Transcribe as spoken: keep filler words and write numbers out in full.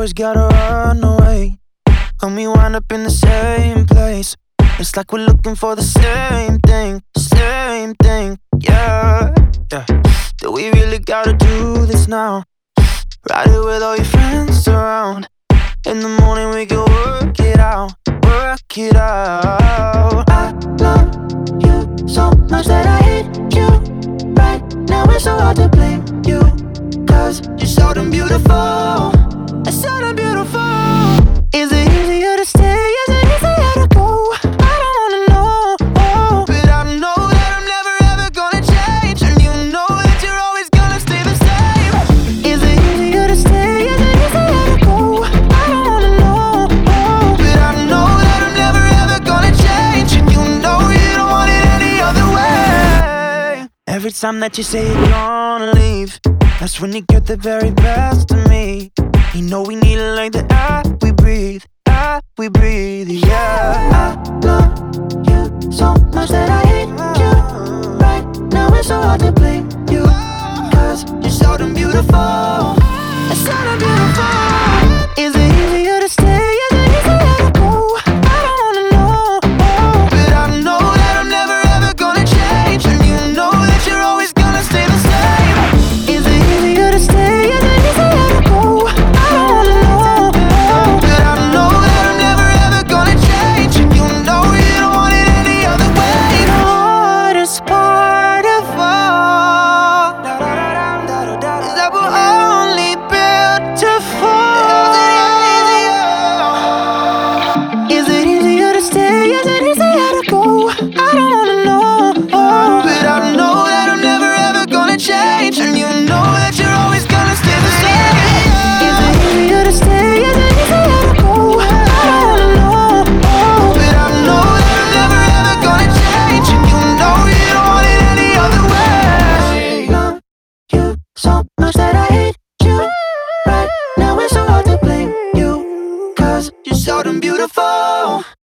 always gotta run away, and we wind up in the same place. It's like we're looking for the same thing, same thing, yeah, yeah. Do we really gotta do this now? Ride it with all your friends around. In the morning we can work it out, work it out. I love you so much that I hate you. Right now it's so hard to blame you, cause you're so damn beautiful, it's so damn beautiful. Is it easier to stay? Is it easier to go? I don't wanna know, oh. But I know that I'm never ever gonna change, and you know that you're always gonna stay the same. Is it easier to stay? Is it easier to go? I don't wanna know, oh. But I know that I'm never ever gonna change, and you know you don't want it any other way. Every time that you say you're gonna leave, that's when you get the very best of me. You know we need it like the air we breathe, air we breathe, yeah. I love you so much that I hate you. Right now it's so hard to blame you, cause you're so damn beautiful, it's so damn beautiful. Is it easier to stay? Is it easier to go? I don't wanna know, oh. But I know that I'm never ever gonna change, and you know that you're always gonna stay the same. Is it easier to stay? Is it easier to go? I don't wanna know, oh. But I know that I'm never ever gonna change, and you know you don't want it any other way. The hardest part of all is that we're only built to fall. Is it easier to stay? Is it easier to go? I don't wanna know, oh. But I know that I'm never ever gonna change, and you know that you're always gonna stay the same. Is it easier to stay? Is it easier to go? I don't wanna know, oh. But I know that I'm never ever gonna change, and you know you don't want it any other way. Love you so much that I hate you. Right now it's so hard to blame you, cause You're so damn beautiful.